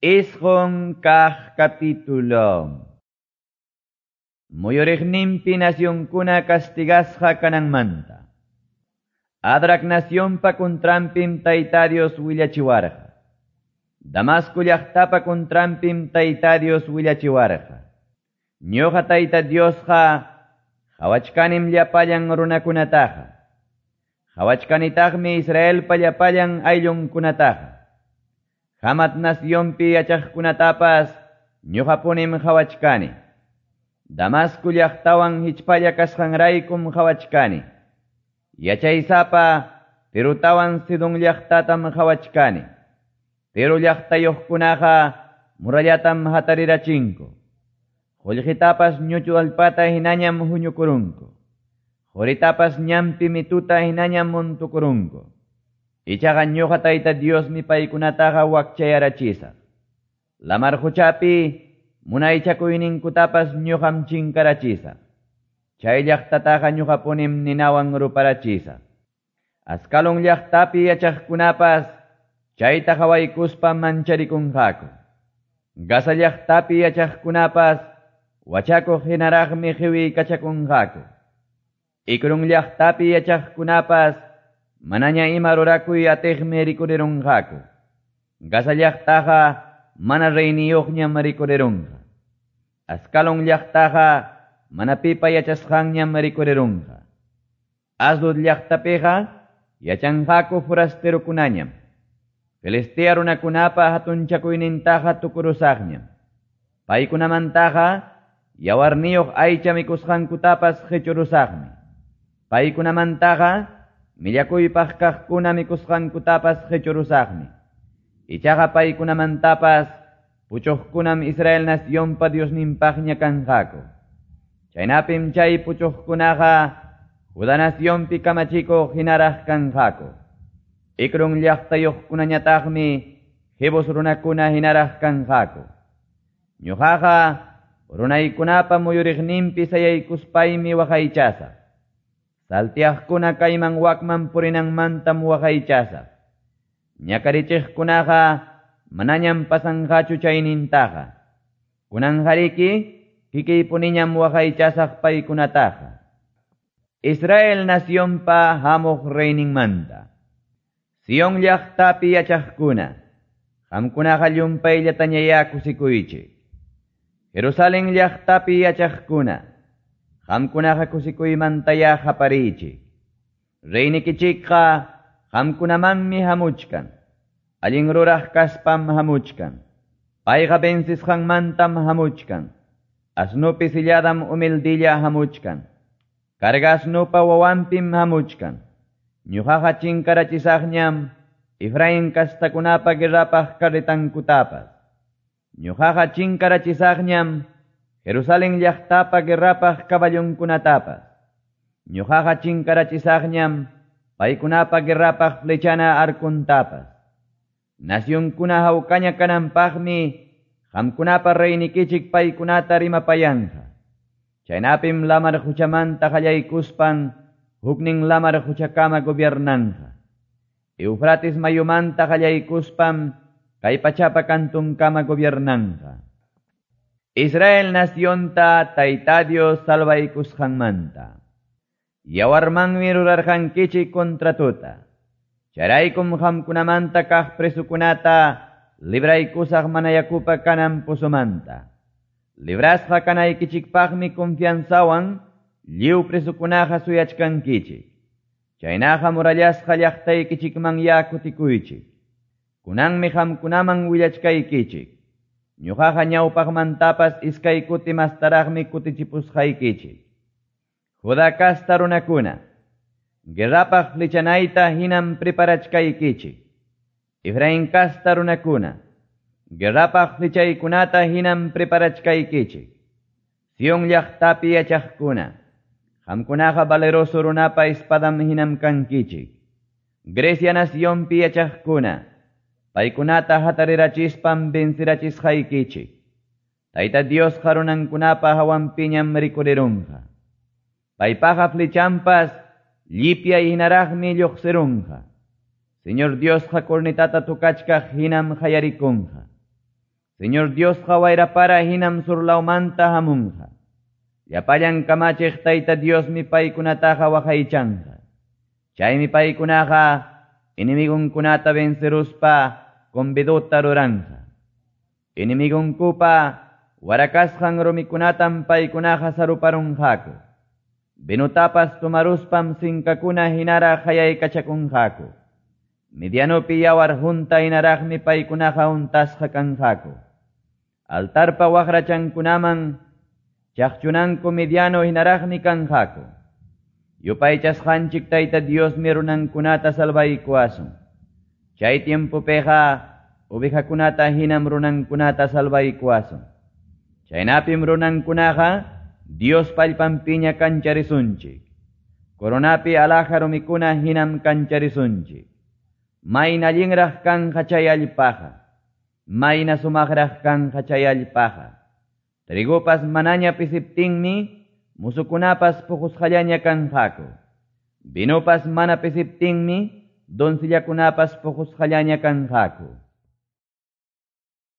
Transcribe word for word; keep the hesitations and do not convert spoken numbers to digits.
Isqun kaq capítulo. Muyuriqninpi nacionkuna castigasqa kananmanta. Adrak nacionpa contrampim Tayta Dios willachiwarqa. Damasco llaqtapa contrampim Tayta Dios willachiwarqa. Ñuqa Tayta Diosqa hawachkanim llapallan runakunataqa. Hawachkanitaqmi Israelpa llapallan ayllunkunataqa. Hamat nacionpi yachaqkunatapas ñuqapunim hawachkani. Damasco llaqtawan hichpalla kasqanraykum hawachkani. Yachaysapa Tirutawan Sidon llaqtatam hawachkani. Tiru llaqtayuqkunaqa murallatam hatarirachinku. Qullqitapas ñuchu allpata hinañam huñukurunku. Quritapas ñampi mituta hinañam montukurunku. Ichaqa ñuqa Tayta Diosmi paykunataqa wakchayarachisaq. Lamar huchapi munaychakuyninkutapas ñuqam chinkarachisaq. Chay llaqtataqa ñuqapunim ninawan ruparachisaq. Askalon llaqtapi yachaqkunapas chayta hawaykuspa mancharikunqaku. Gasa llaqtapi yachaqkunapas wachakuq hinaraqmi hiwi kachakunqaku. Ikrun llaqtapi yachaqkunapas manaña ima rurakuy atiqmi rikurirunqaku. Gasa llaqtaqa mana reyniyuqñam rikurirunqa. Askalon llaqtaqa mana pipa yachasqanñam rikurirunqa. Asdod llaqtapiqa yachanqaku forasterukunañam. Filistia runakunapa hatunchakuynintaqa tukurusaqñam. Paykunamantaqa yawarniyuq aycha mikusqankutapas hichurusaqmi. Paykunamantaqa millakuypaq kaqkuna mikusqankutapas hichurusaqmi. Ichaqa paykunamantapas puchuqkunam Israel nacionpa Diosninpaqña kanqaku. Chaynapim chay puchuqkunaqa Juda nacionpi kamachikuq hinaraq kanqaku. Ikrun llaqtayuqkunañataqmi Jebus runakuna hinaraq kanqaku. Ñuqaqa runaykunapa muyuriqninpi sayaykuspaymi waqaychasaq. Saltiaqkuna kayman wakman purinanmantam waqaychasaq. Ñakarichiqkunaqa manañam pasanqachu chaynintaqa. Kunanqariki kikiypuniñam waqaychasaq paykunataqa. Israel nacionpa hamuq reyninmanta. Sion llaqtapi yachaqkuna. Qamkunaqa llumpayllata ñaya kusikuychik. Jerusalén llaqtapi yachaqkuna. Qamkunaqa kusikuymantaya haparichik. Reynikichikqa qamkunamanmi hamuchkan. Allin ruraq kaspam hamuchkan. Payqa bensisqanmantam hamuchkan. Asnupi silladam humildilla hamuchkan. Karga asnupa wawampim hamuchkan. Ñuqaqa chinkarachisaqñam Efraín kastakunapa guerrapaq karitankutapas. Ñuqaqa chinkarachisaqñam Jerusalén llaqtapa guerrapaq kaballunkunatapas. Ñuqaqa chinkarachisaqñam paykunapa guerrapaq flechana arkuntapas. Nacionkuna hawkaña kananpaqmi qamkunapa reynikichik paykunata rimapayanqa. Chaynapim lamar huchamanta qallaykuspan huknin lamar huchakama gobiernanqa. Eufrates mayumanta qallaykuspam kay pachapa kantunkama gobiernanqa. Israel nacionta Tayta Dios salvaykusqanmanta. Yawarmanmi rurarqankichik kontratuta. Charaykum qamkunamanta kaq presukunata libraykusaq manayakupa kanan pusumanta. Librasqa kanaykichikpaqmi confianzawan lliw presukunaqa suyachkankichik. Chaynaqa murallasqa llaqtaykichikman ya kutikuychik. Kunanmi qamkunaman willachkaykichik. Ñuqaqa ñawpaqmantapas iskay kuti mastaraqmi kutichipusqaykichik. Juda kasta runakuna, guerrapaq flechanayta hinam preparachkaykichik. Efraín kasta runakuna, guerrapaq flechaykunata hinam preparachkaykichik. Sion llaqtapi yachaqkuna, qamkunaqa valeroso runapa espadam hinam kankichik. Grecia nacionpi yachaqkuna, paykunata hatarirachispan bensirachisqaykichik. Tayta Dios runankunapa hawampiñam rikurirunqa. Paypaqa flechampas llipya hinaraqmi lluqsirunqa. Señor Dios cornetata tukachkaq hinam hayarikunqa. Señor Dios hawaira para hinam surlaumanta hamunja. Yapayan kamachik tayta Dios mi paykunataja waqaychanqa. Chaymi paykunaqa inimigunkunata venceruspa conviduta ruranja. Inimigunkupa warakasqan rumikunatam paykunaqa saruparunqaku. Binutapas tumaruspam sinkakuna hinara hayaykachakunqaku. Midianupi yawar junta inaraqmi paykunaqa untasqa kanqaku. Altarpa waqrachankunaman chaqchunanku Midiano hinaraqmi kanqaku. Yupaychasqanchik tayta Dios mi runankunata salvaykuasun. Chay tiempopiqa ovejakunata hinam runankunata salvaykuasun. Chaynapim runankunaqa Dios pallpampiña kancharisunchik. Coronapi alaja rumikuna hinam kancharisunchik. Mayna allinraq kanqa chay allpaqa. Mayna sumaqraq kanqa chay allpaqa. Trigupas manaña pisiptinmi musukunapas puqusqallaña kanqaku. Binupas mana pisiptinmi doncella kunapas puqusqallaña kanqaku.